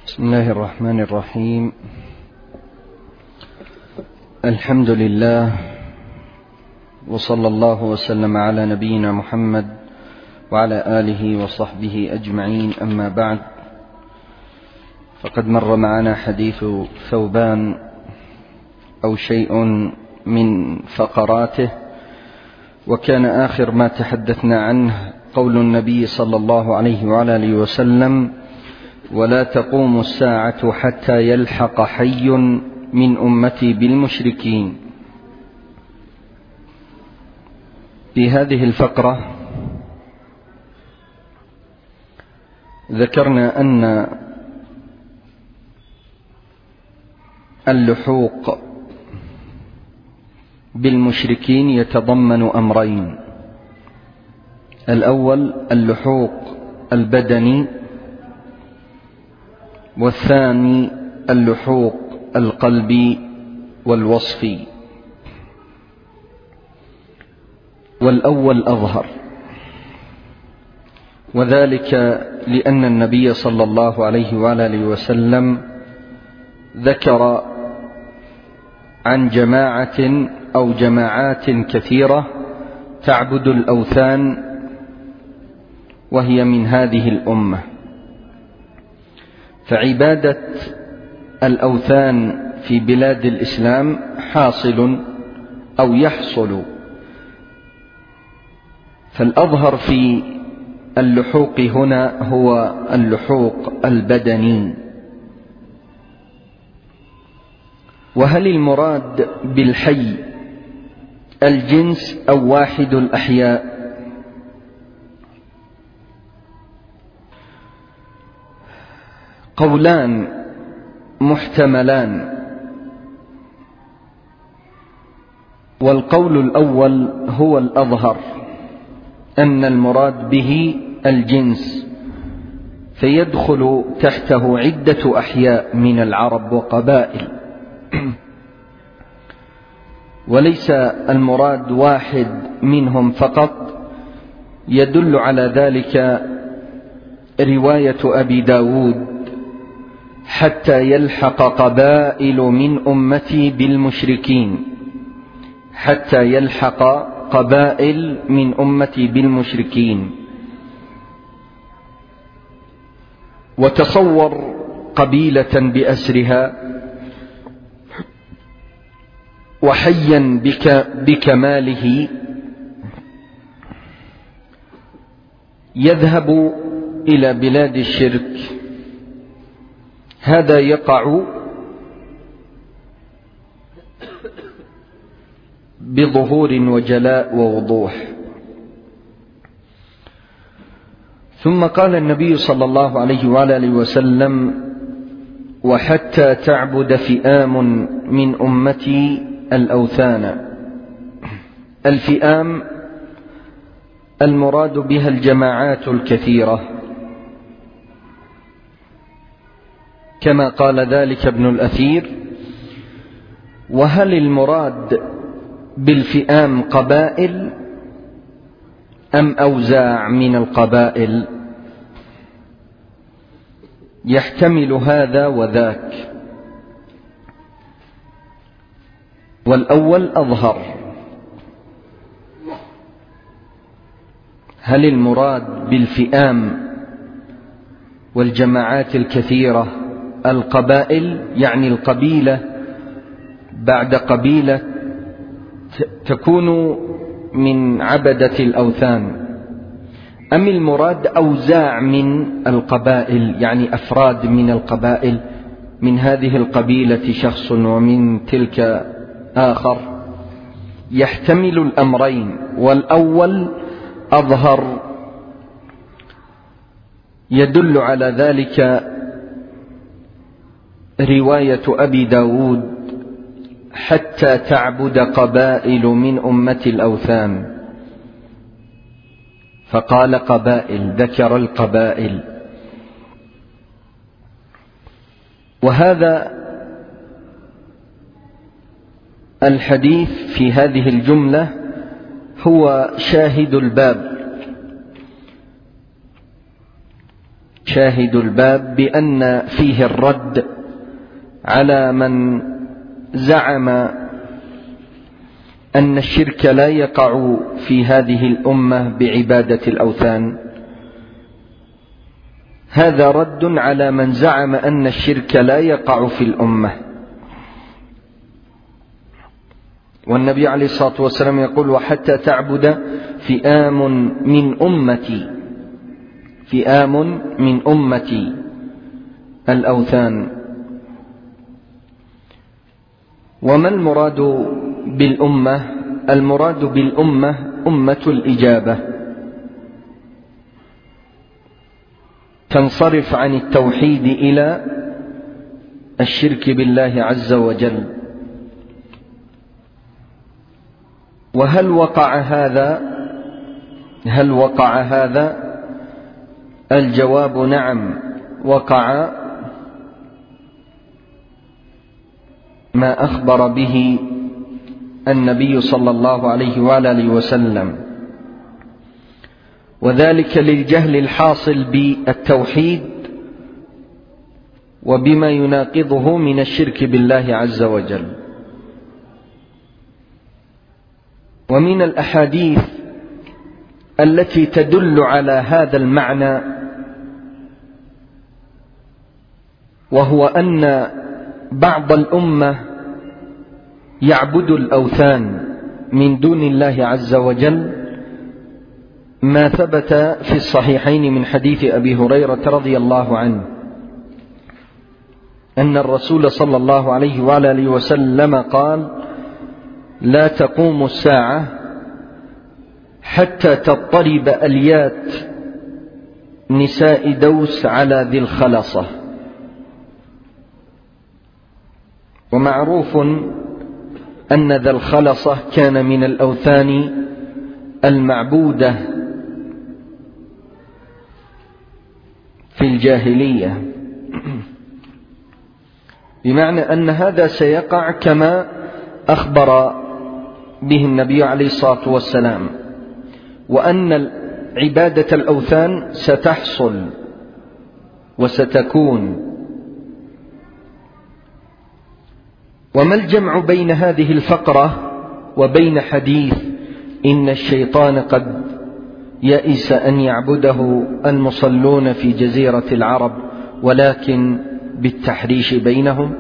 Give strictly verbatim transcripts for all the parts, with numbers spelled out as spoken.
بسم الله الرحمن الرحيم. الحمد لله، وصلى الله وسلم على نبينا محمد وعلى آله وصحبه أجمعين، أما بعد، فقد مر معنا حديث ثوبان أو شيء من فقراته، وكان آخر ما تحدثنا عنه قول النبي صلى الله عليه وعلى آله وسلم: ولا تقوم الساعة حتى يلحق حي من أمتي بالمشركين. في هذه الفقرة ذكرنا أن اللحوق بالمشركين يتضمن أمرين: الأول اللحوق البدني، والثاني اللحوق القلبي والوصفي، والأول أظهر، وذلك لأن النبي صلى الله عليه وآله وسلم ذكر عن جماعة أو جماعات كثيرة تعبد الأوثان، وهي من هذه الأمة. فعبادة الأوثان في بلاد الإسلام حاصل أو يحصل، فالأظهر في اللحوق هنا هو اللحوق البدني. وهل المراد بالحي الجنس أو واحد الأحياء؟ قولان محتملان، والقول الأول هو الأظهر، أن المراد به الجنس، فيدخل تحته عدة أحياء من العرب وقبائل، وليس المراد واحد منهم فقط. يدل على ذلك رواية أبي داود: حتى يلحق قبائل من أمتي بالمشركين، حتى يلحق قبائل من أمتي بالمشركين. وتصور قبيلة بأسرها وحيا بك بكماله يذهب إلى بلاد الشرك. هذا يقع بظهور وجلاء ووضوح. ثم قال النبي صلى الله عليه وآله وسلم: وحتى تعبد فئام من أمتي الأوثان. الفئام المراد بها الجماعات الكثيرة، كما قال ذلك ابن الأثير. وهل المراد بالفئام قبائل أم أوزاع من القبائل؟ يحتمل هذا وذاك، والأول أظهر. هل المراد بالفئام والجماعات الكثيرة القبائل، يعني القبيلة بعد قبيلة تكون من عبدة الأوثان، أم المراد أوزاع من القبائل، يعني أفراد من القبائل، من هذه القبيلة شخص ومن تلك آخر؟ يحتمل الأمرين، والأول أظهر. يدل على ذلك رواية أبي داود: حتى تعبد قبائل من أمة الأوثان، فقال قبائل، ذكر القبائل. وهذا الحديث في هذه الجملة هو شاهد الباب، شاهد الباب بأن فيه الرد على من زعم أن الشرك لا يقع في هذه الأمة بعبادة الأوثان. هذا رد على من زعم أن الشرك لا يقع في الأمة. والنبي عليه الصلاة والسلام يقول: وحتى تعبد فئام من أمتي فئام من أمتي الأوثان. وما المراد بالأمة؟ المراد بالأمة أمة الإجابة، تنصرف عن التوحيد إلى الشرك بالله عز وجل. وهل وقع هذا؟ هل وقع هذا؟ الجواب نعم، وقع ما أخبر به النبي صلى الله عليه وآله وسلم، وذلك للجهل الحاصل بالتوحيد وبما يناقضه من الشرك بالله عز وجل. ومن الأحاديث التي تدل على هذا المعنى وهو أن بعض الأمة يعبد الأوثان من دون الله عز وجل، ما ثبت في الصحيحين من حديث أبي هريرة رضي الله عنه أن الرسول صلى الله عليه وآله وسلم قال: لا تقوم الساعة حتى تضطرب أليات نساء دوس على ذي الخلصة. ومعروف أن ذا الخلصة كان من الأوثان المعبودة في الجاهلية، بمعنى أن هذا سيقع كما أخبر به النبي عليه الصلاة والسلام، وأن عبادة الأوثان ستحصل وستكون. وما الجمع بين هذه الفقرة وبين حديث إن الشيطان قد يئس أن يعبده المصلون في جزيرة العرب ولكن بالتحريش بينهم؟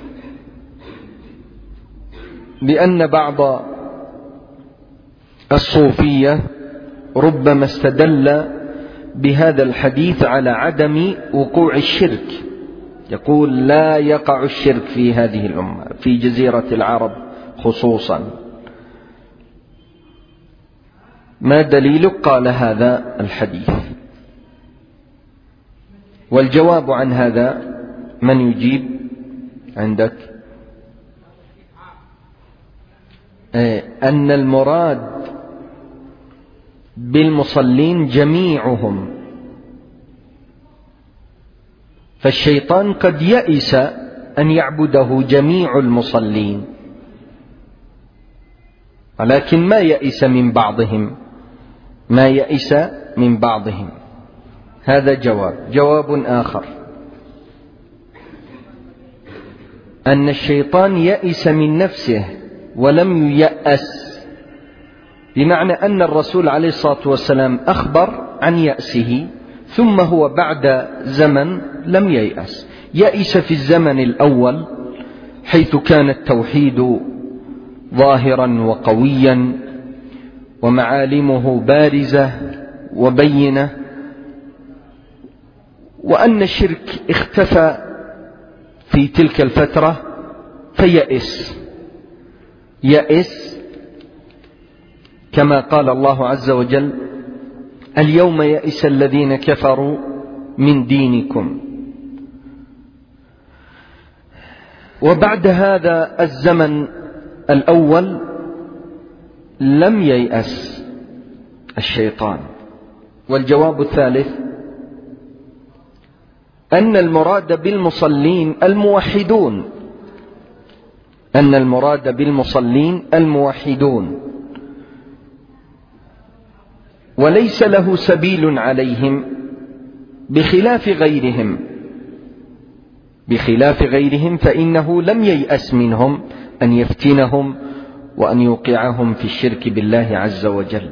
بأن بعض الصوفية ربما استدل بهذا الحديث على عدم وقوع الشرك، يقول: لا يقع الشرك في هذه الأمة في جزيرة العرب خصوصا. ما دليل قال هذا الحديث؟ والجواب عن هذا من يجيب عندك؟ أن المراد بالمصلين جميعهم، فالشيطان قد يئس أن يعبده جميع المصلين، ولكن ما يئس من بعضهم ما يئس من بعضهم هذا جواب. جواب آخر: أن الشيطان يئس من نفسه ولم ييأس، بمعنى أن الرسول عليه الصلاة والسلام أخبر عن يأسه، ثم هو بعد زمن لم ييأس. يئس في الزمن الأول حيث كان التوحيد ظاهرا وقويا ومعالمه بارزة وبينة، وأن الشرك اختفى في تلك الفترة فيئس يئس كما قال الله عز وجل: اليوم يئس الذين كفروا من دينكم. وبعد هذا الزمن الأول لم ييأس الشيطان. والجواب الثالث: أن المراد بالمصلين الموحدون أن المراد بالمصلين الموحدون وليس له سبيل عليهم، بخلاف غيرهم بخلاف غيرهم فإنه لم ييأس منهم أن يفتنهم وأن يوقعهم في الشرك بالله عز وجل.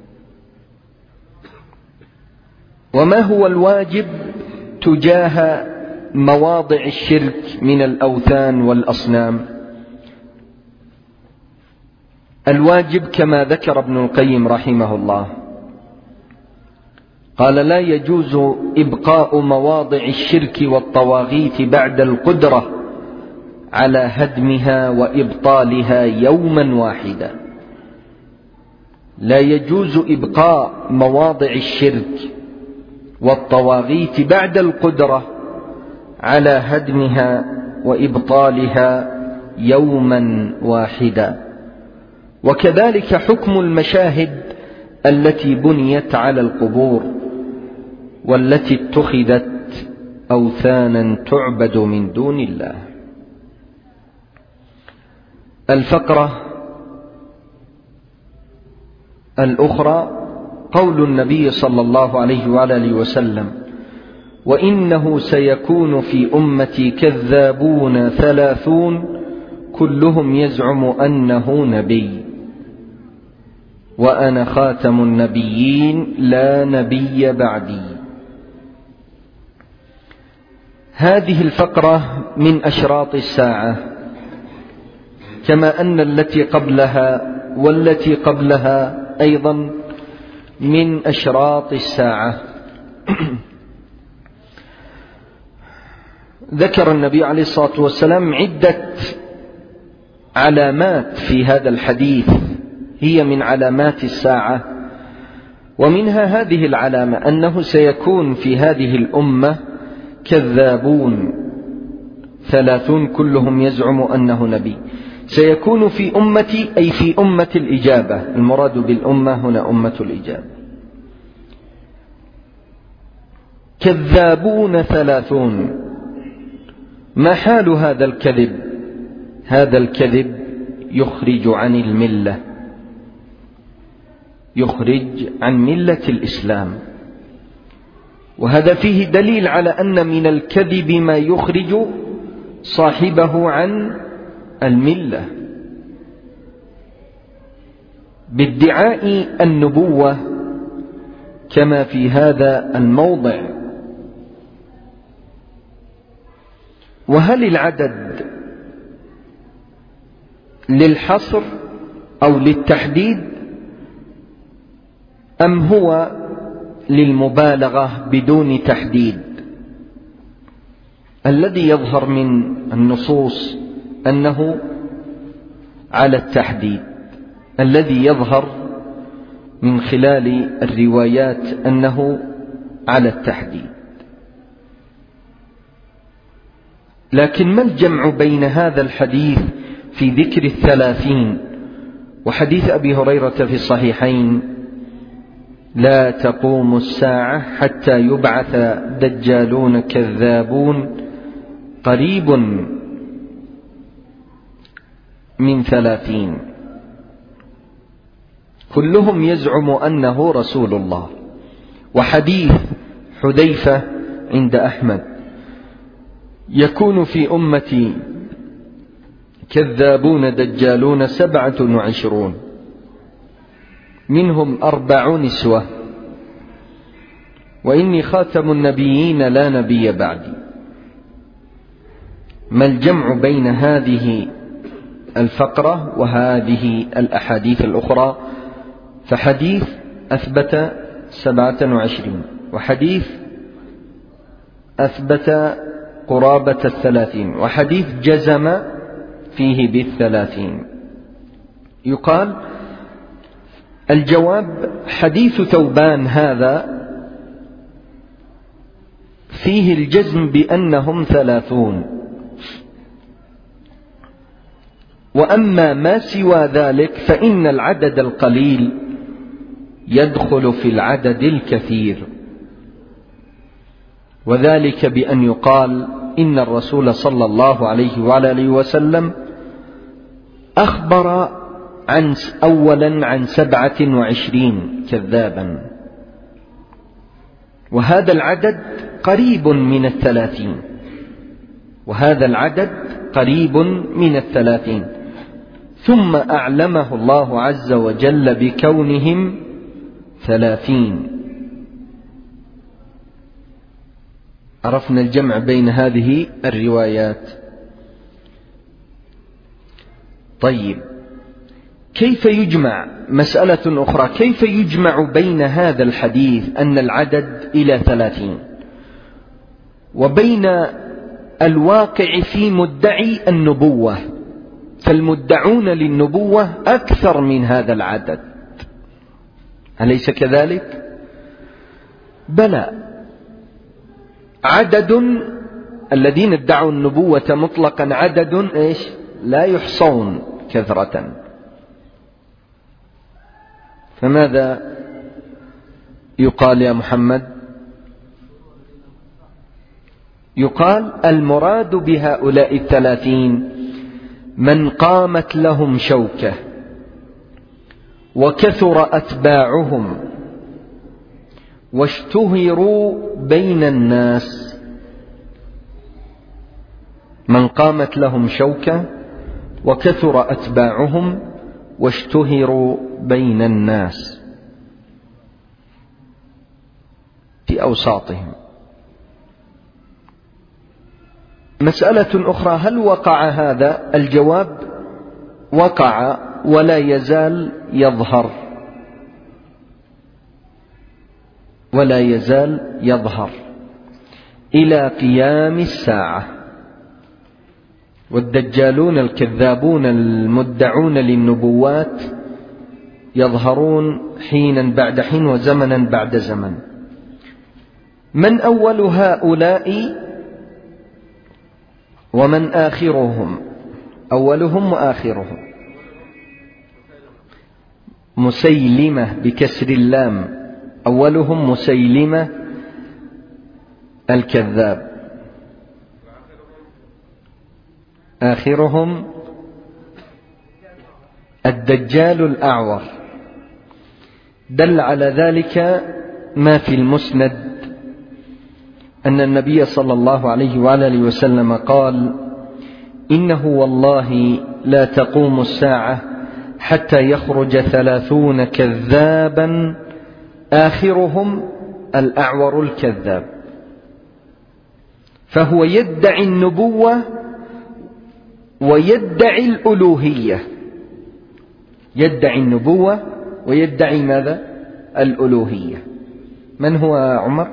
وما هو الواجب تجاه مواضع الشرك من الأوثان والأصنام؟ الواجب كما ذكر ابن القيم رحمه الله قال: لا يجوز إبقاء مواضع الشرك والطواغيت بعد القدرة على هدمها وإبطالها يوما واحدا. لا يجوز إبقاء مواضع الشرك والطواغيت بعد القدرة على هدمها وإبطالها يوما واحدا. وكذلك حكم المشاهد التي بنيت على القبور والتي اتخذت أوثانا تعبد من دون الله. الفقرة الأخرى قول النبي صلى الله عليه وآله وسلم: وإنه سيكون في أمتي كذابون ثلاثون كلهم يزعم أنه نبي وأنا خاتم النبيين لا نبي بعدي. هذه الفقرة من أشراط الساعة، كما أن التي قبلها والتي قبلها أيضا من أشراط الساعة. ذكر النبي عليه الصلاة والسلام عدة علامات في هذا الحديث هي من علامات الساعة، ومنها هذه العلامة: أنه سيكون في هذه الأمة كذابون ثلاثون كلهم يزعم أنه نبي. سيكون في أمتي أي في أمة الإجابة، المراد بالأمة هنا أمة الإجابة. كذابون ثلاثون، ما حال هذا الكذب؟ هذا الكذب يخرج عن الملة، يخرج عن ملة الإسلام، وهذا فيه دليل على أن من الكذب ما يخرج صاحبه عن الملة، بادعاء النبوة كما في هذا الموضع. وهل العدد للحصر أو للتحديد أم هو للمبالغة بدون تحديد؟ الذي يظهر من النصوص أنه على التحديد، الذي يظهر من خلال الروايات أنه على التحديد. لكن ما الجمع بين هذا الحديث في ذكر الثلاثين وحديث أبي هريرة في الصحيحين: لا تقوم الساعة حتى يبعث دجالون كذابون قريب من ثلاثين كلهم يزعم أنه رسول الله. وحديث حذيفة عند أحمد: يكون في أمتي كذابون دجالون سبعة وعشرون منهم أربع نسوة وإني خاتم النبيين لا نبي بعدي. ما الجمع بين هذه الفقرة وهذه الأحاديث الأخرى؟ فحديث أثبت سبعة وعشرين، وحديث أثبت قرابة الثلاثين، وحديث جزم فيه بالثلاثين. يقال الجواب: حديث ثوبان هذا فيه الجزم بأنهم ثلاثون، وأما ما سوى ذلك فإن العدد القليل يدخل في العدد الكثير، وذلك بأن يقال إن الرسول صلى الله عليه وآله وسلم أخبر عن أولا عن سبعة وعشرين كذابا، وهذا العدد قريب من الثلاثين وهذا العدد قريب من الثلاثين ثم أعلمه الله عز وجل بكونهم ثلاثين. عرفنا الجمع بين هذه الروايات. طيب، كيف يجمع؟ مسألة أخرى، كيف يجمع بين هذا الحديث أن العدد إلى ثلاثين وبين الواقع في مدعي النبوة؟ فالمدعون للنبوة أكثر من هذا العدد، أليس كذلك؟ بلى، عدد الذين ادعوا النبوة مطلقا عدد إيش؟ لا يحصون كثرة. فماذا يقال يا محمد؟ يقال المراد بهؤلاء الثلاثين من قامت لهم شوكة وكثر أتباعهم واشتهروا بين الناس. من قامت لهم شوكة وكثر أتباعهم واشتهروا بين الناس في أوساطهم. مسألة أخرى، هل وقع هذا؟ الجواب وقع ولا يزال يظهر، ولا يزال يظهر إلى قيام الساعة. والدجالون الكذابون المدعون للنبوات يظهرون حينا بعد حين وزمنا بعد زمن. من أول هؤلاء ومن آخرهم؟ أولهم وآخرهم مسيلمة بكسر اللام، أولهم مسيلمة الكذاب، آخرهم الدجال الأعور. دل على ذلك ما في المسند أن النبي صلى الله عليه وآله وسلم قال: إنه والله لا تقوم الساعة حتى يخرج ثلاثون كذابا آخرهم الأعور الكذاب. فهو يدعي النبوة ويدعي الألوهية، يدعي النبوة ويدعي ماذا؟ الألوهية. من هو عمر؟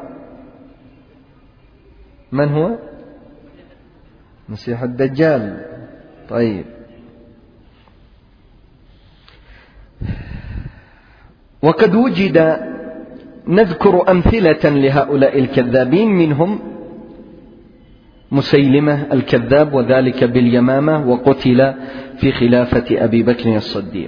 من هو؟ مسيح الدجال. طيب، وقد وجد، نذكر أمثلة لهؤلاء الكذابين، منهم مسيلمة الكذاب وذلك باليمامة، وقتل في خلافة أبي بكر الصديق،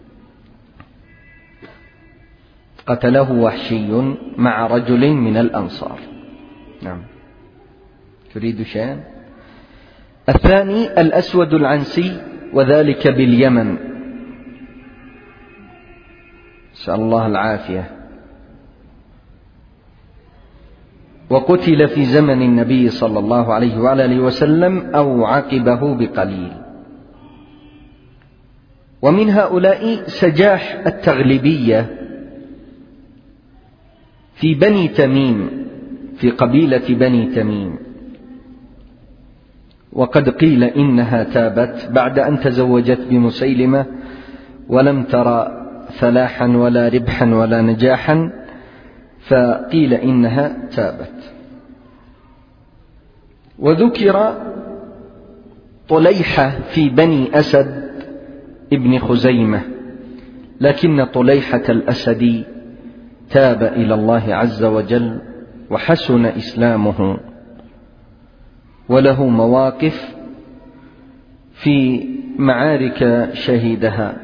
قتله وحشي مع رجل من الأنصار. نعم، تريد شيئا؟ الثاني الأسود العنسي وذلك باليمن، نسأل الله العافية، وقتل في زمن النبي صلى الله عليه وآله وسلم أو عقبه بقليل. ومن هؤلاء سجاح التغلبية في بني تميم، في قبيلة بني تميم، وقد قيل إنها تابت بعد أن تزوجت بمسيلمة ولم ترى فلاحا ولا ربحا ولا نجاحا، فقيل إنها تابت. وذكر طليحة في بني أسد ابن خزيمة، لكن طليحة الأسدي تاب إلى الله عز وجل وحسن إسلامه، وله مواقف في معارك شهيدها.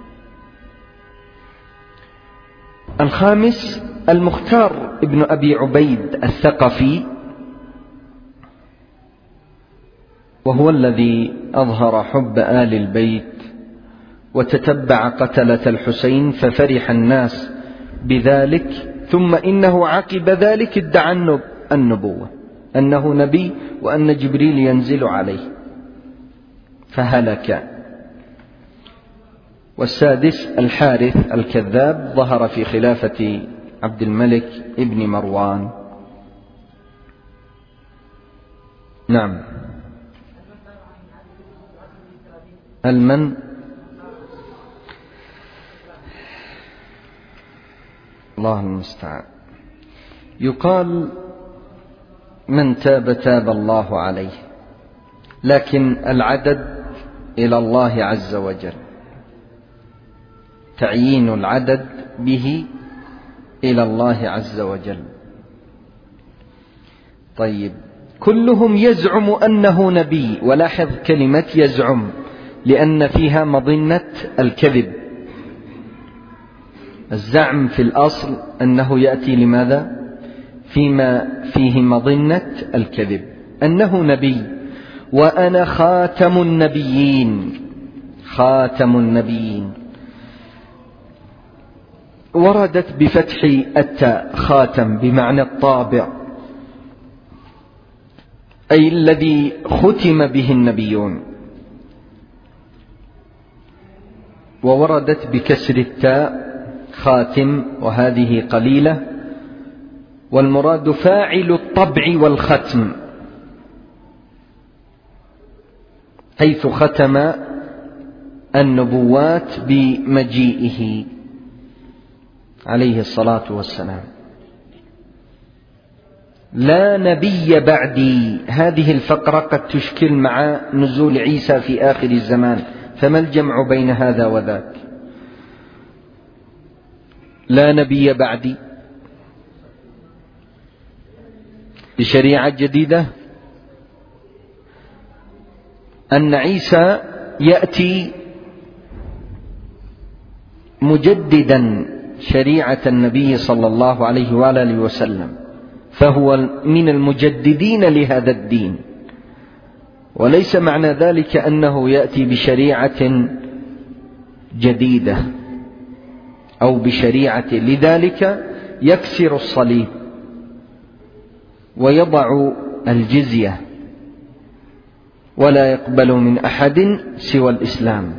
الخامس المختار ابن أبي عبيد الثقفي، وهو الذي أظهر حب آل البيت وتتبع قتلة الحسين، ففرح الناس بذلك ثم إنه عقب ذلك ادعى النبوة، أنه نبي وأن جبريل ينزل عليه فهلك. والسادس الحارث الكذاب، ظهر في خلافة عبد الملك ابن مروان. نعم. المن الله المستعان. يقال من تاب تاب الله عليه، لكن العدد إلى الله عز وجل، تعيين العدد به إلى الله عز وجل. طيب، كلهم يزعم أنه نبي، ولاحظ كلمة يزعم لأن فيها مظنة الكذب. الزعم في الأصل أنه يأتي لماذا؟ فيما فيه مظنة الكذب، أنه نبي وأنا خاتم النبيين، خاتم النبيين. وردت بفتح التاء خاتم بمعنى الطابع، أي الذي ختم به النبيون، ووردت بكسر التاء خاتم، وهذه قليلة، والمراد فاعل الطبع والختم، حيث ختم النبوات بمجيئه عليه الصلاة والسلام. لا نبي بعدي، هذه الفقرة قد تشكل مع نزول عيسى في آخر الزمان، فما الجمع بين هذا وذاك؟ لا نبي بعدي بشريعة جديدة، أن عيسى يأتي مجددا شريعة النبي صلى الله عليه وآله وسلم، فهو من المجددين لهذا الدين، وليس معنى ذلك أنه يأتي بشريعة جديدة أو بشريعة، لذلك يكسر الصليب ويضع الجزية ولا يقبل من أحد سوى الإسلام.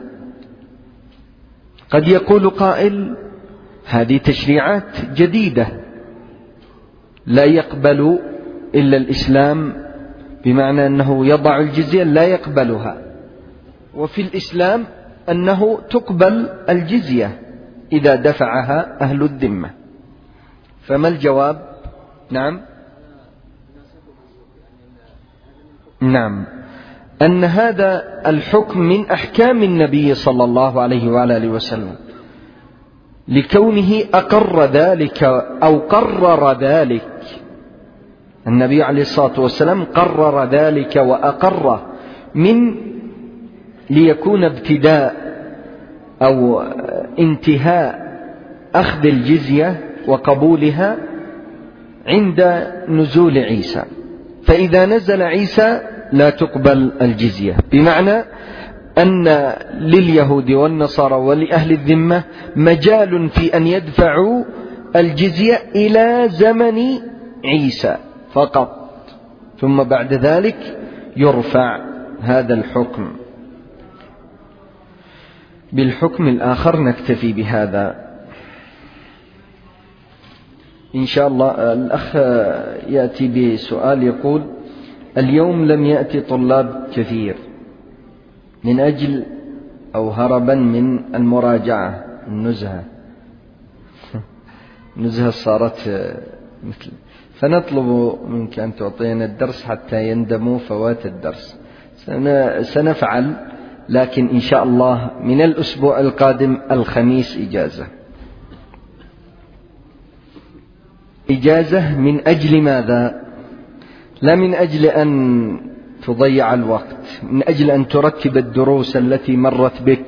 قد يقول قائل هذه تشريعات جديدة لا يقبل إلا الإسلام، بمعنى أنه يضع الجزية لا يقبلها، وفي الإسلام أنه تقبل الجزية إذا دفعها أهل الذمة، فما الجواب؟ نعم نعم أن هذا الحكم من أحكام النبي صلى الله عليه وآله وسلم، لكونه أقر ذلك أو قرر ذلك. النبي عليه الصلاة والسلام قرر ذلك وأقره، من ليكون ابتداء أو انتهاء أخذ الجزية وقبولها عند نزول عيسى. فإذا نزل عيسى لا تقبل الجزية، بمعنى أن لليهود والنصارى ولأهل الذمة مجال في أن يدفعوا الجزية إلى زمن عيسى فقط، ثم بعد ذلك يرفع هذا الحكم. بالحكم الآخر نكتفي بهذا إن شاء الله. الأخ يأتي بسؤال يقول: اليوم لم يأتي طلاب كثير من أجل أو هربا من المراجعة النزهة النزهة صارت مثل، فنطلب منك أن تعطينا الدرس حتى يندموا فوات الدرس. سنفعل، لكن إن شاء الله من الأسبوع القادم الخميس إجازة. إجازة من أجل ماذا؟ لا من أجل أن تضيع الوقت، من أجل أن ترتب الدروس التي مرت بك،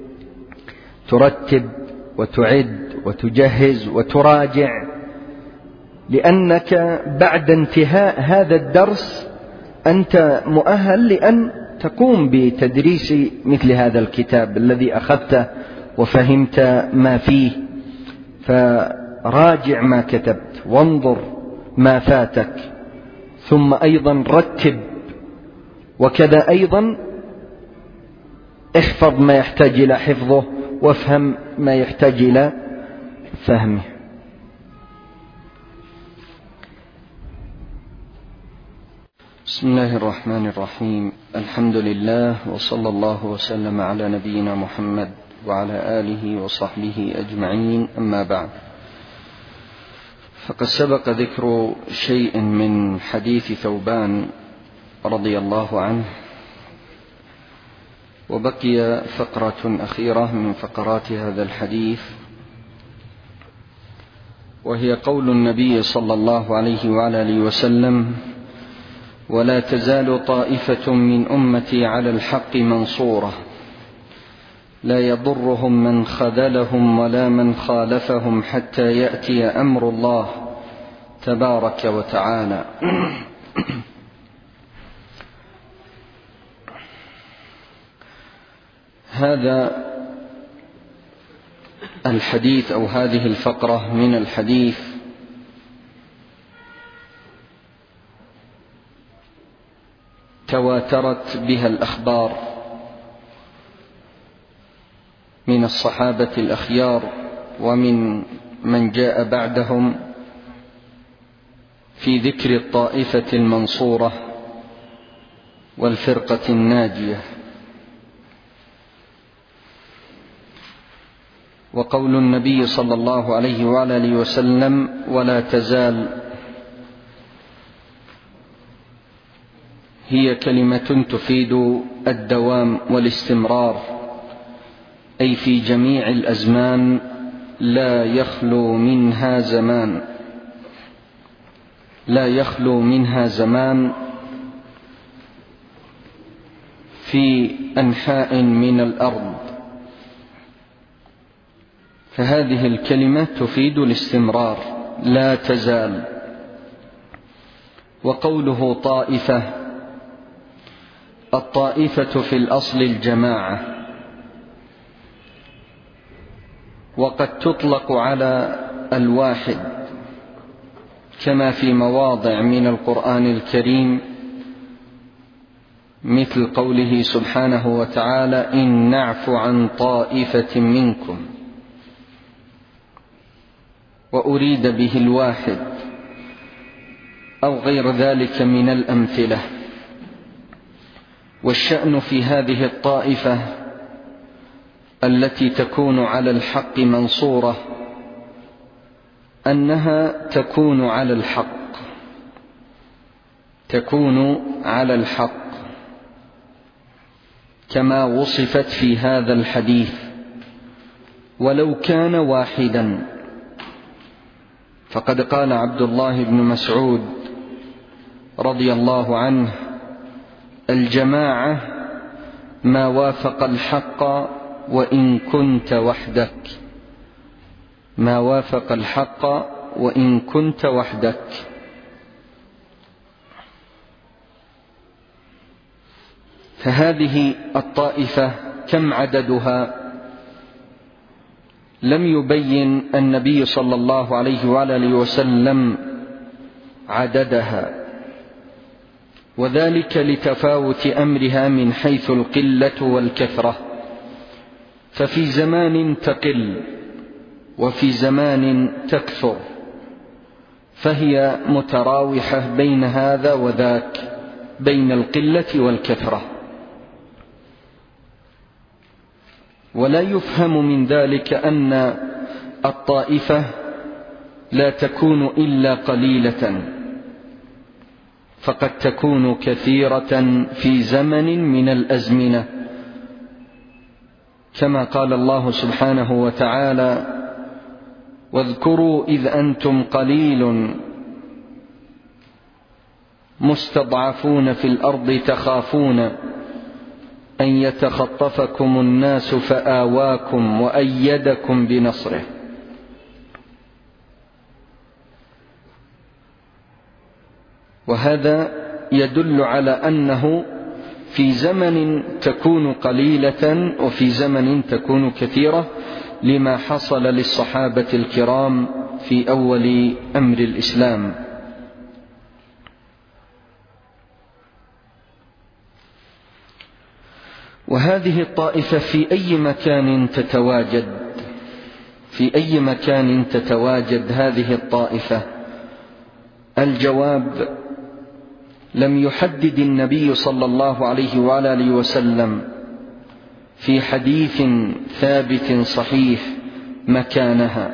ترتب وتعد وتجهز وتراجع، لأنك بعد انتهاء هذا الدرس أنت مؤهل لأن تقوم بتدريس مثل هذا الكتاب الذي أخذته وفهمت ما فيه. راجع ما كتبت وانظر ما فاتك، ثم أيضا رتب، وكذا أيضا احفظ ما يحتاج إلى حفظه وافهم ما يحتاج إلى فهمه. بسم الله الرحمن الرحيم. الحمد لله، وصلى الله وسلم على نبينا محمد وعلى آله وصحبه أجمعين، أما بعد. فقد سبق ذكر شيء من حديث ثوبان رضي الله عنه، وبقي فقرة أخيرة من فقرات هذا الحديث، وهي قول النبي صلى الله عليه وعلى آله وسلم: ولا تزال طائفة من أمتي على الحق منصورة لا يضرهم من خذلهم ولا من خالفهم حتى يأتي أمر الله تبارك وتعالى. هذا الحديث أو هذه الفقرة من الحديث تواترت بها الأخبار من الصحابة الأخيار ومن من جاء بعدهم في ذكر الطائفة المنصورة والفرقة الناجية. وقول النبي صلى الله عليه وعلى آله وسلم: ولا تزال، هي كلمة تفيد الدوام والاستمرار، أي في جميع الأزمان لا يخلو منها زمان، لا يخلو منها زمان في أنحاء من الأرض. فهذه الكلمة تفيد الاستمرار، لا تزال. وقوله طائفة، الطائفة في الأصل الجماعة، وقد تطلق على الواحد كما في مواضع من القرآن الكريم، مثل قوله سبحانه وتعالى: إن نعف عن طائفة منكم، وأريد به الواحد، أو غير ذلك من الأمثلة. والشأن في هذه الطائفة التي تكون على الحق منصورة أنها تكون على الحق، تكون على الحق كما وصفت في هذا الحديث، ولو كان واحدا. فقد قال عبد الله بن مسعود رضي الله عنه: الجماعة ما وافق الحق وإن كنت وحدك، ما وافق الحق وإن كنت وحدك. فهذه الطائفة كم عددها؟ لم يبين النبي صلى الله عليه وعلى آله وسلم عددها، وذلك لتفاوت أمرها من حيث القلة والكثرة، ففي زمان تقل وفي زمان تكثر، فهي متراوحة بين هذا وذاك، بين القلة والكثرة. ولا يفهم من ذلك أن الطائفة لا تكون إلا قليلة، فقد تكون كثيرة في زمن من الأزمنة، كما قال الله سبحانه وتعالى: واذكروا إذ أنتم قليل مستضعفون في الأرض تخافون أن يتخطفكم الناس فآواكم وأيدكم بنصره. وهذا يدل على أنه في زمن تكون قليلة وفي زمن تكون كثيرة، لما حصل للصحابة الكرام في أول أمر الإسلام. وهذه الطائفة في أي مكان تتواجد في أي مكان تتواجد هذه الطائفة؟ الجواب: لم يحدد النبي صلى الله عليه وعلى آله وسلم في حديث ثابت صحيح مكانها،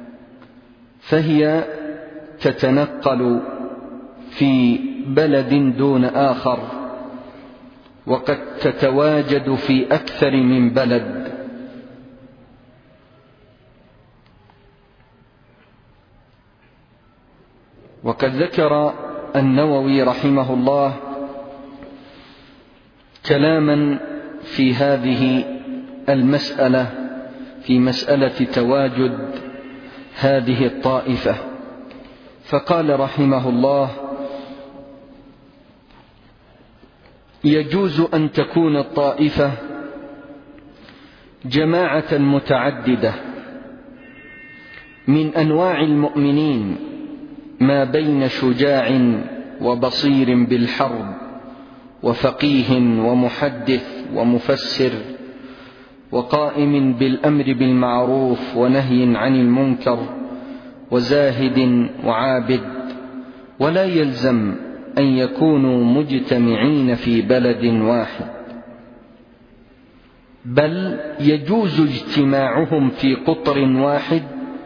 فهي تتنقل في بلد دون آخر، وقد تتواجد في أكثر من بلد. وقد ذكر النووي رحمه الله كلاما في هذه المسألة، في مسألة تواجد هذه الطائفة، فقال رحمه الله: يجوز أن تكون الطائفة جماعة متعددة من أنواع المؤمنين ما بين شجاع وبصير بالحرب وفقيه ومحدث ومفسر وقائم بالأمر بالمعروف ونهي عن المنكر وزاهد وعابد، ولا يلزم أن يكونوا مجتمعين في بلد واحد، بل يجوز اجتماعهم في قطر واحد،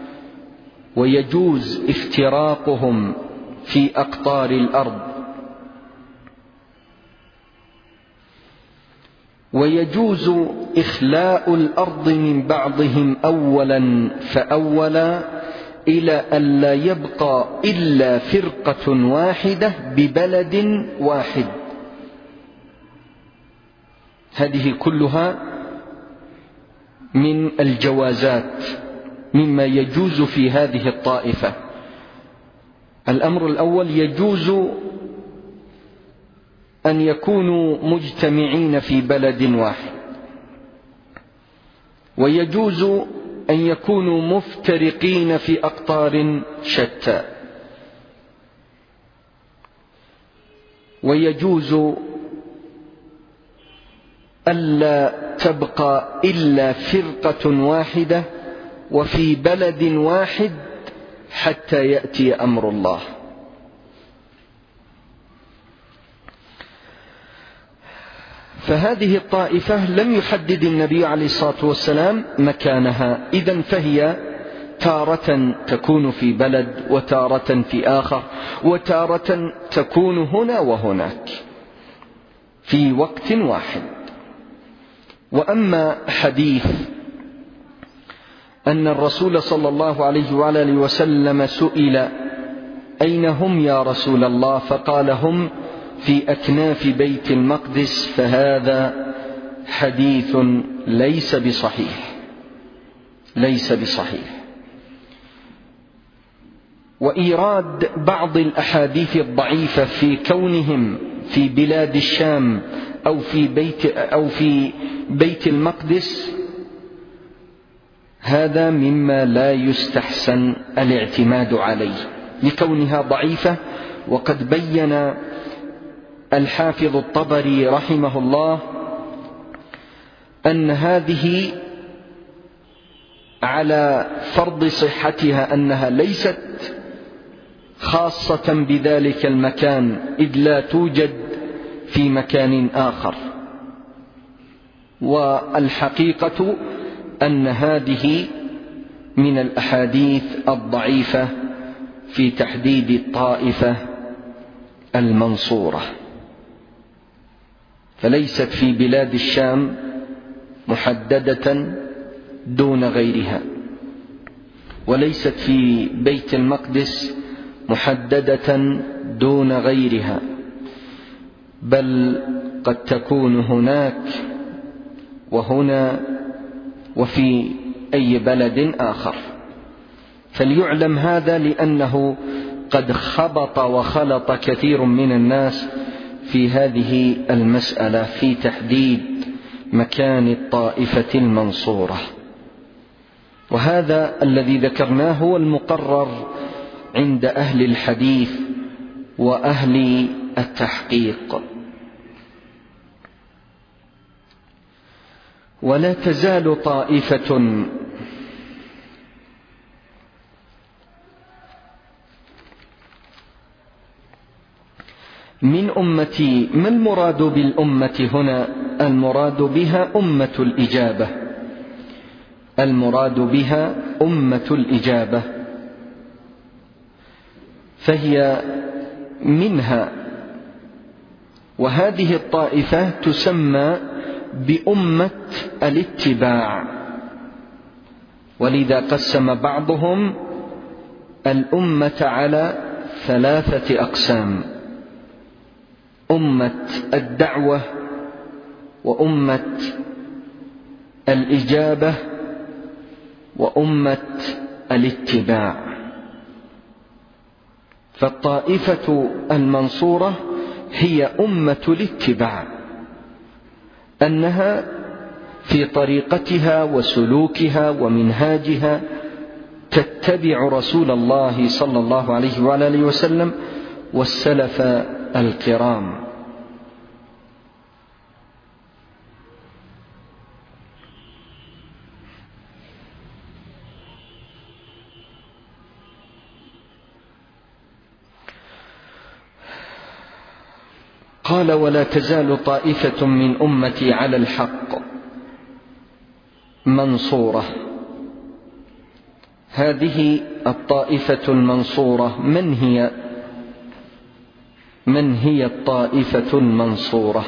ويجوز افتراقهم في أقطار الأرض، ويجوز إخلاء الأرض من بعضهم أولا فأولا إلى أن لا يبقى إلا فرقة واحدة ببلد واحد. هذه كلها من الجوازات، مما يجوز في هذه الطائفة. الأمر الأول: يجوز أن يكونوا مجتمعين في بلد واحد، ويجوز أن يكونوا مفترقين في أقطار شتى، ويجوز ألا تبقى إلا فرقة واحدة وفي بلد واحد حتى يأتي أمر الله. فهذه الطائفة لم يحدد النبي عليه الصلاة والسلام مكانها، إذن فهي تارة تكون في بلد وتارة في آخر، وتارة تكون هنا وهناك في وقت واحد. وأما حديث أن الرسول صلى الله عليه وآله وسلم سئل: أين هم يا رسول الله؟ فقال: هم في أكناف بيت المقدس، فهذا حديث ليس بصحيح ليس بصحيح. وإيراد بعض الأحاديث الضعيفة في كونهم في بلاد الشام أو في بيت أو في بيت المقدس، هذا مما لا يستحسن الاعتماد عليه لكونها ضعيفة. وقد بين الحافظ الطبري رحمه الله أن هذه على فرض صحتها أنها ليست خاصة بذلك المكان، إذ لا توجد في مكان آخر. والحقيقة أن هذه من الأحاديث الضعيفة في تحديد الطائفة المنصورة، فليست في بلاد الشام محددة دون غيرها، وليست في بيت المقدس محددة دون غيرها، بل قد تكون هناك وهنا وفي أي بلد آخر. فليعلم هذا، لأنه قد خبط وخلط كثير من الناس في هذه المسألة في تحديد مكان الطائفة المنصورة. وهذا الذي ذكرناه هو المقرر عند أهل الحديث وأهل التحقيق. ولا تزال طائفة من أمتي. ما المراد بالأمة هنا؟ المراد بها أمة الإجابة، المراد بها أمة الإجابة، فهي منها. وهذه الطائفة تسمى بأمة الاتباع، ولذا قسم بعضهم الأمة على ثلاثة أقسام: أمة الدعوة، وأمة الإجابة، وأمة الاتباع. فالطائفة المنصورة هي أمة الاتباع، أنها في طريقتها وسلوكها ومنهاجها تتبع رسول الله صلى الله عليه وعلى آله وسلم والسلف الكرام. قال: ولا تزال طائفة من أمتي على الحق منصورة. هذه الطائفة المنصورة من هي؟ من هي الطائفة المنصورة؟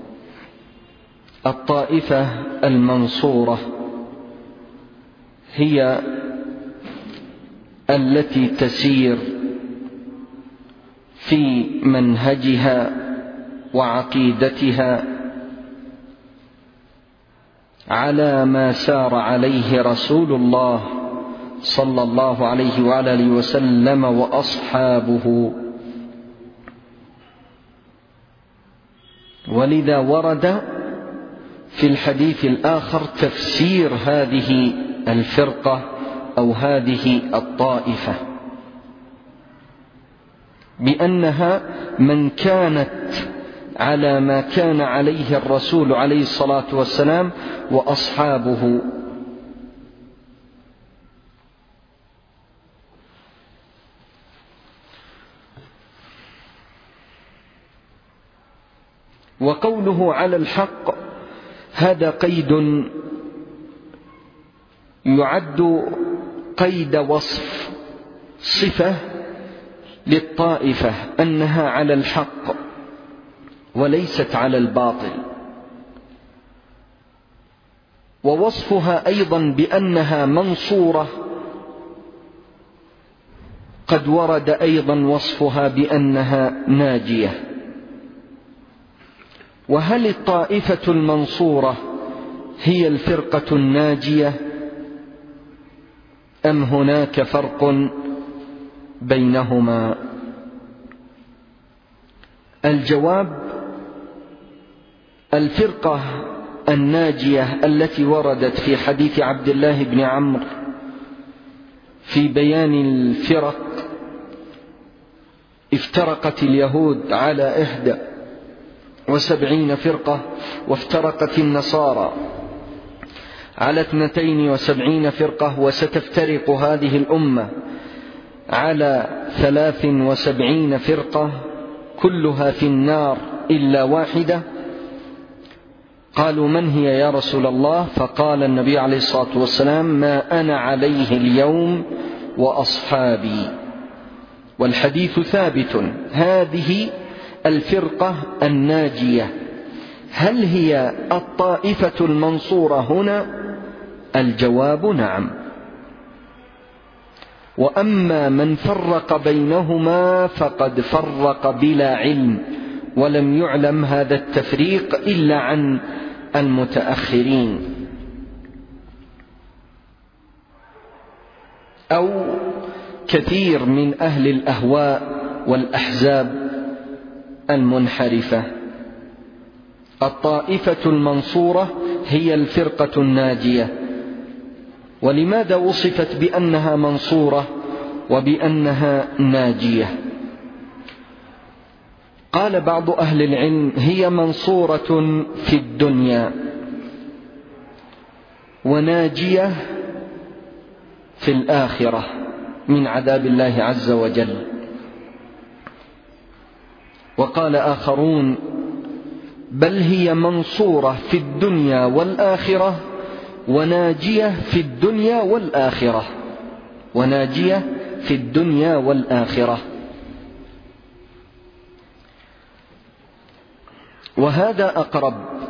الطائفة المنصورة هي التي تسير في منهجها وعقيدتها على ما سار عليه رسول الله صلى الله عليه وعلى آله وسلم وأصحابه. ولذا ورد في الحديث الآخر تفسير هذه الفرقة أو هذه الطائفة بأنها من كانت على ما كان عليه الرسول عليه الصلاة والسلام وأصحابه. وقوله على الحق هذا قيد يعد قيد وصف، صفة للطائفة أنها على الحق وليست على الباطل. ووصفها أيضا بأنها منصورة قد ورد أيضا وصفها بأنها ناجية. وهل الطائفة المنصورة هي الفرقة الناجية أم هناك فرق بينهما؟ الجواب: الفرقة الناجية التي وردت في حديث عبد الله بن عمرو في بيان الفرق: افترقت اليهود على إحدى وسبعين فرقة، وافترقت النصارى على اثنتين وسبعين فرقة، وستفترق هذه الأمة على ثلاث وسبعين فرقة كلها في النار إلا واحدة. قالوا: من هي يا رسول الله؟ فقال النبي عليه الصلاة والسلام: ما أنا عليه اليوم وأصحابي. والحديث ثابت. هذه الفرقة الناجية هل هي الطائفة المنصورة هنا؟ الجواب: نعم. وأما من فرق بينهما فقد فرق بلا علم، ولم يعلم هذا التفريق إلا عن المتأخرين أو كثير من أهل الأهواء والأحزاب المنحرفة. الطائفة المنصورة هي الفرقة الناجية ولماذا وصفت بأنها منصورة وبأنها ناجية؟ قال بعض أهل العلم: هي منصورة في الدنيا وناجية في الآخرة من عذاب الله عز وجل. وقال آخرون: بل هي منصورة في الدنيا والآخرة وناجية في الدنيا والآخرة وناجية في الدنيا والآخرة. وهذا أقرب،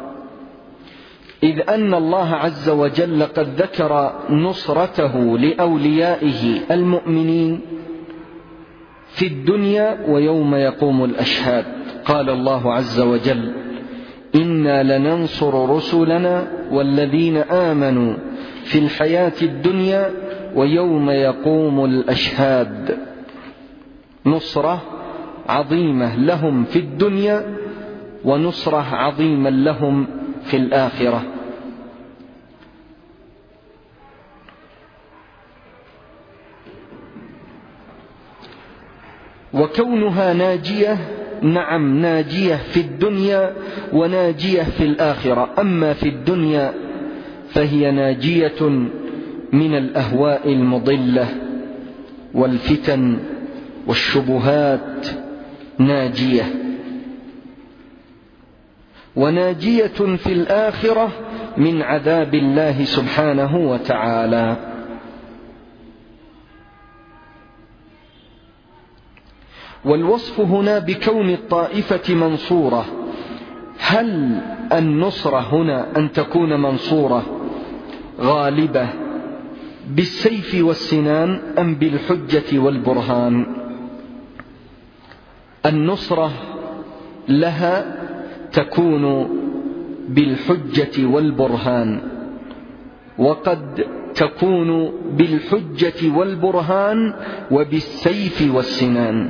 إذ أن الله عز وجل قد ذكر نصرته لأوليائه المؤمنين في الدنيا ويوم يقوم الأشهاد. قال الله عز وجل: إنا لننصر رسلنا والذين آمنوا في الحياة الدنيا ويوم يقوم الأشهاد. نصرة عظيمة لهم في الدنيا ونصرة عظيمة لهم في الآخرة. وكونها ناجية، نعم ناجية في الدنيا وناجية في الآخرة. أما في الدنيا فهي ناجية من الأهواء المضلة والفتن والشبهات، ناجية. وناجية في الآخرة من عذاب الله سبحانه وتعالى. والوصف هنا بكون الطائفة منصورة، هل النصرة هنا أن تكون منصورة غالبة بالسيف والسنان أم بالحجة والبرهان؟ النصرة لها تكون بالحجة والبرهان، وقد تكون بالحجة والبرهان وبالسيف والسنان،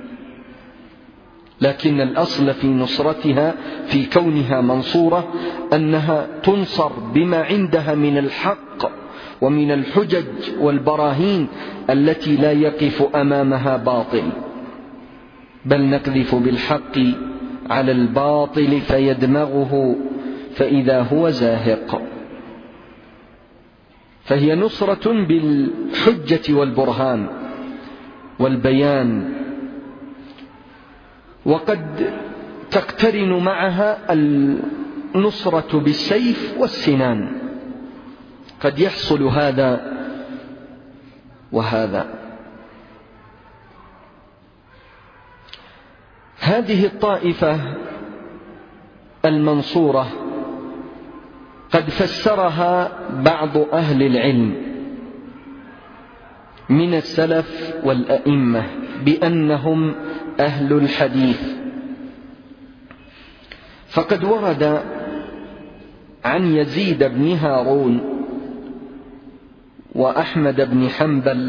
لكن الأصل في نصرتها في كونها منصورة أنها تنصر بما عندها من الحق ومن الحجج والبراهين التي لا يقف أمامها باطل، بل نقذف بالحق على الباطل فيدمغه فإذا هو زاهق. فهي نصرة بالحجة والبرهان والبيان، وقد تقترن معها النصرة بالسيف والسنان، قد يحصل هذا وهذا. هذه الطائفة المنصورة قد فسرها بعض أهل العلم من السلف والأئمة بأنهم أهل الحديث. فقد ورد عن يزيد بن هارون وأحمد بن حنبل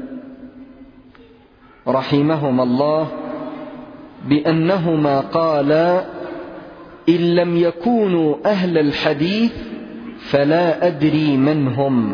رحمهما الله بأنهما قالا: إن لم يكونوا أهل الحديث فلا أدري من هم.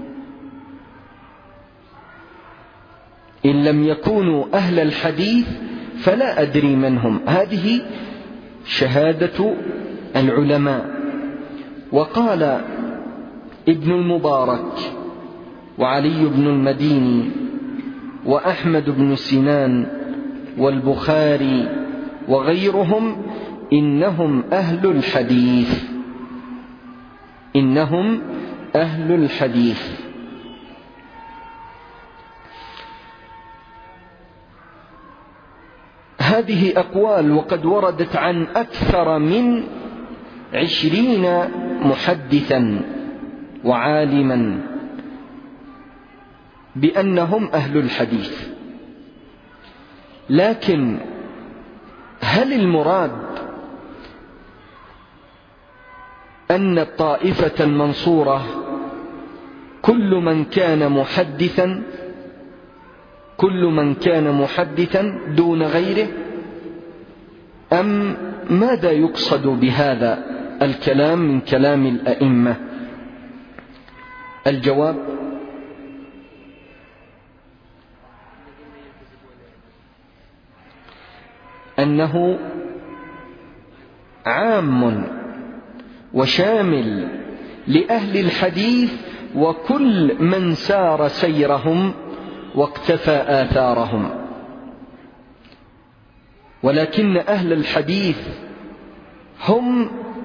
إن لم يكونوا أهل الحديث فلا أدري من هم. هذه شهادة العلماء. وقال ابن المبارك وعلي بن المديني وأحمد بن سنان والبخاري وغيرهم: إنهم أهل الحديث، إنهم أهل الحديث. هذه أقوال وقد وردت عن أكثر من عشرين محدثا وعالما بأنهم أهل الحديث. لكن هل المراد أن الطائفة المنصورة كل من كان محدثا كل من كان محدثا دون غيره، أم ماذا يقصد بهذا الكلام من كلام الأئمة؟ الجواب: أنه عام وشامل لأهل الحديث وكل من سار سيرهم واقتفى آثارهم، ولكن أهل الحديث هم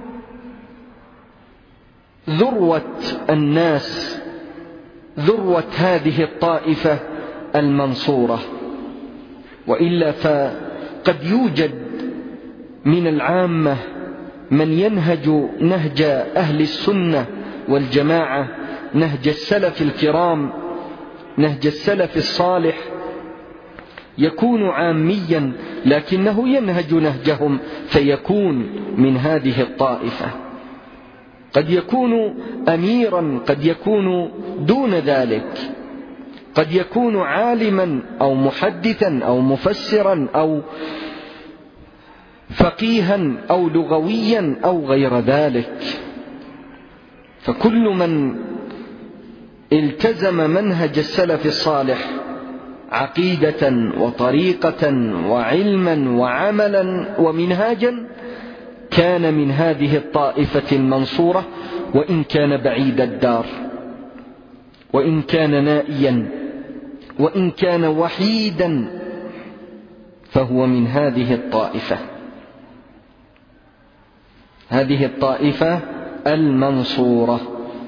ذروة الناس، ذروة هذه الطائفة المنصورة. وإلا فقد يوجد من العامة من ينهج نهج أهل السنة والجماعة، نهج السلف الكرام، نهج السلف الصالح، يكون عاميا لكنه ينهج نهجهم فيكون من هذه الطائفة. قد يكون أميرا، قد يكون دون ذلك، قد يكون عالما أو محدثا أو مفسرا أو فقيها أو لغويا أو غير ذلك. فكل من التزم منهج السلف الصالح عقيدة وطريقة وعلما وعملا ومنهاجا كان من هذه الطائفة المنصورة، وإن كان بعيد الدار، وإن كان نائيا، وإن كان وحيدا، فهو من هذه الطائفة، هذه الطائفة المنصورة.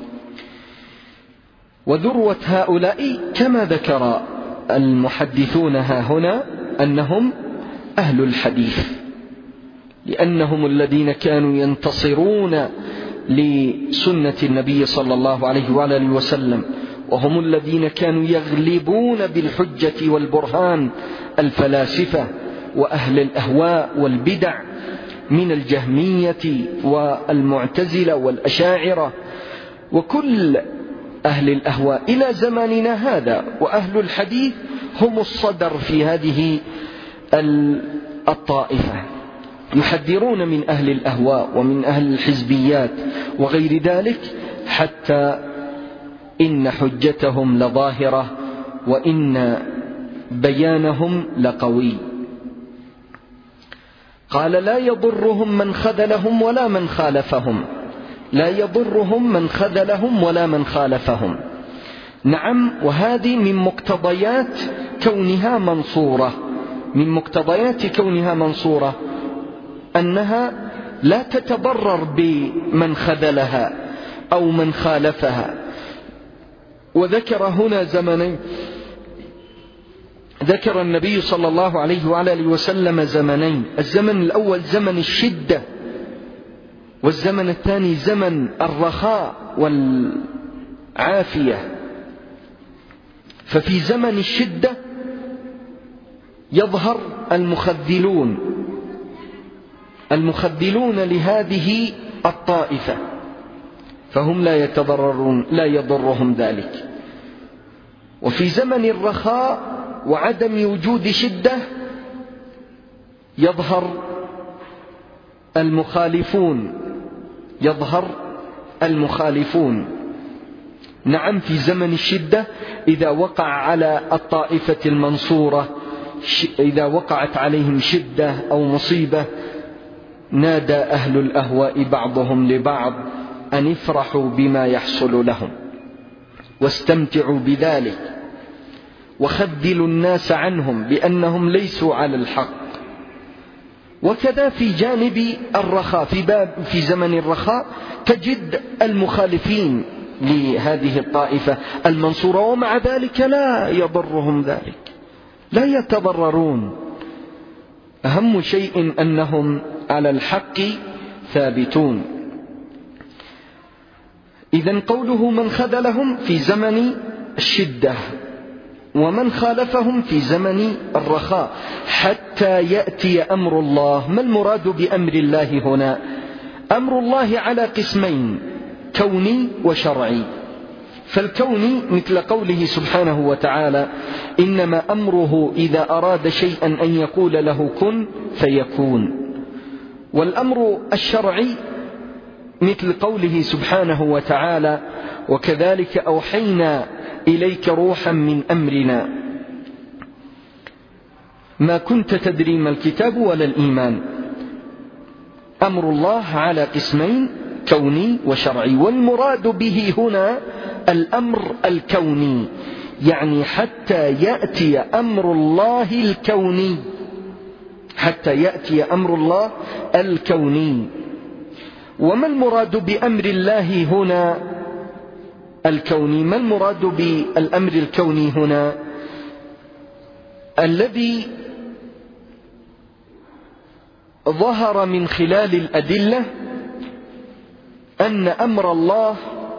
وذروة هؤلاء كما ذكر المحدثون ها هنا أنهم أهل الحديث، لأنهم الذين كانوا ينتصرون لسنة النبي صلى الله عليه وآله وسلم، وهم الذين كانوا يغلبون بالحجة والبرهان الفلاسفة وأهل الأهواء والبدع من الجهمية والمعتزلة والأشاعرة وكل أهل الأهواء إلى زماننا هذا. وأهل الحديث هم الصدر في هذه الطائفة، يحذرون من أهل الأهواء ومن أهل الحزبيات وغير ذلك، حتى إن حجتهم لظاهرة وإن بيانهم لقوي. قال: لا يضرهم من خذلهم ولا من خالفهم، لا يضرهم من خذلهم ولا من خالفهم. نعم، وهذه من مقتضيات كونها منصورة، من مقتضيات كونها منصورة أنها لا تتضرر بمن خذلها أو من خالفها. وذكر هنا زمنين، ذكر النبي صلى الله عليه وعلى آله وسلم زمنين: الزمن الأول زمن الشدة، والزمن الثاني زمن الرخاء والعافية. ففي زمن الشدة يظهر المخذلون، المخذلون لهذه الطائفة، فهم لا يتضررون، لا يضرهم ذلك. وفي زمن الرخاء وعدم وجود شدة يظهر المخالفون، يظهر المخالفون. نعم، في زمن الشدة إذا وقع على الطائفة المنصورة، إذا وقعت عليهم شدة أو مصيبة، نادى أهل الأهواء بعضهم لبعض أن افرحوا بما يحصل لهم واستمتعوا بذلك، وخذلوا الناس عنهم بأنهم ليسوا على الحق. وكذا في جانب الرخاء، في, باب في زمن الرخاء تجد المخالفين لهذه الطائفة المنصورة، ومع ذلك لا يضرهم ذلك، لا يتضررون. أهم شيء أنهم على الحق ثابتون. إذن قوله من خذلهم في زمن الشدة، ومن خالفهم في زمن الرخاء، حتى يأتي أمر الله. ما المراد بأمر الله هنا؟ أمر الله على قسمين: كوني وشرعي. فالكوني مثل قوله سبحانه وتعالى: إنما أمره إذا أراد شيئا أن يقول له كن فيكون. والأمر الشرعي مثل قوله سبحانه وتعالى: وكذلك أوحينا إليك روحا من أمرنا ما كنت تدري ما الكتاب ولا الإيمان. أمر الله على قسمين: كوني وشرعي، والمراد به هنا الأمر الكوني، يعني حتى يأتي أمر الله الكوني، حتى يأتي أمر الله الكوني. وما المراد بأمر الله هنا الكوني؟ ما المراد بالأمر الكوني هنا؟ الذي ظهر من خلال الأدلة أن أمر الله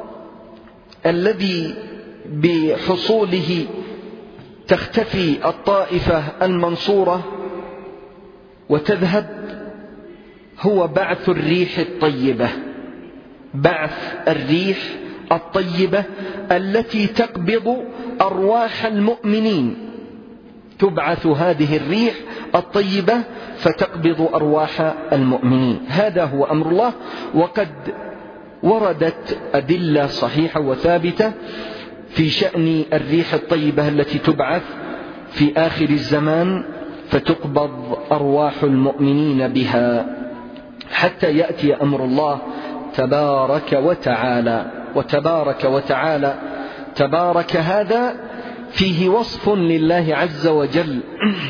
الذي بحصوله تختفي الطائفة المنصورة وتذهب هو بعث الريح الطيبة، بعث الريح الطيبة التي تقبض أرواح المؤمنين. تبعث هذه الريح الطيبة فتقبض أرواح المؤمنين، هذا هو أمر الله. وقد وردت أدلة صحيحة وثابتة في شأن الريح الطيبة التي تبعث في آخر الزمان فتقبض أرواح المؤمنين بها حتى يأتي أمر الله تبارك وتعالى. وتبارك وتعالى، تبارك هذا فيه وصف لله عز وجل.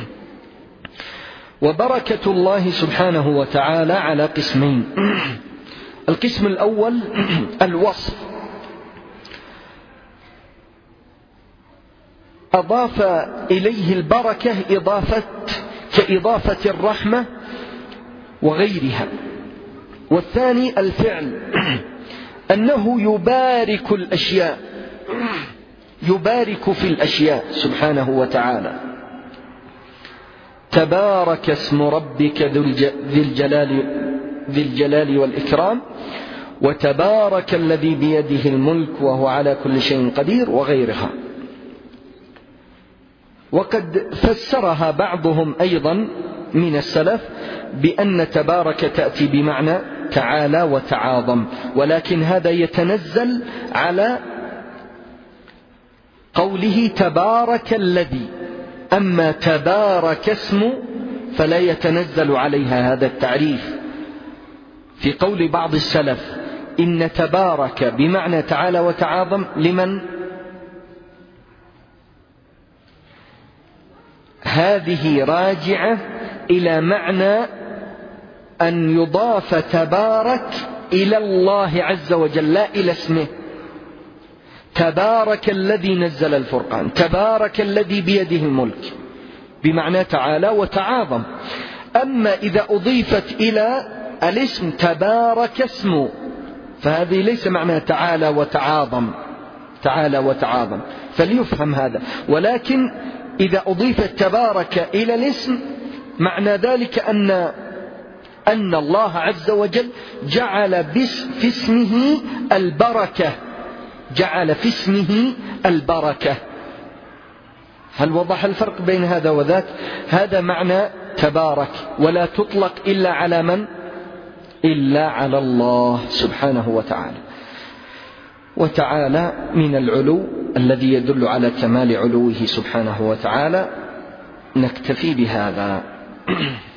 وبركة الله سبحانه وتعالى على قسمين: القسم الأول الوصف، أضاف إليه البركة إضافة كإضافة الرحمة وغيرها. والثاني الفعل، أنه يبارك الأشياء، يبارك في الأشياء سبحانه وتعالى. تبارك اسم ربك ذي الجلال ذي الجلال والإكرام، وتبارك الذي بيده الملك وهو على كل شيء قدير، وغيرها. وقد فسرها بعضهم أيضا من السلف بأن تبارك تأتي بمعنى تعالى وتعاظم، ولكن هذا يتنزل على قوله تبارك الذي. أما تبارك اسم فلا يتنزل عليها هذا التعريف. في قول بعض السلف إن تبارك بمعنى تعالى وتعاظم لمن؟ هذه راجعة إلى معنى أن يضاف تبارك إلى الله عز وجل لا إلى اسمه. تبارك الذي نزل الفرقان، تبارك الذي بيده الملك، بمعنى تعالى وتعاظم. أما إذا أضيفت إلى الاسم تبارك اسمه فهذه ليس معنى تعالى وتعاظم، تعالى وتعاظم، فليفهم هذا. ولكن إذا أضيفت تبارك إلى الاسم معنى ذلك أن أن الله عز وجل جعل في اسمه البركة، جعل في اسمه البركة. هل وضح الفرق بين هذا وذاك؟ هذا معنى تبارك، ولا تطلق إلا على من؟ إلا على الله سبحانه وتعالى. وتعالى من العلو الذي يدل على كمال علوه سبحانه وتعالى. نكتفي بهذا.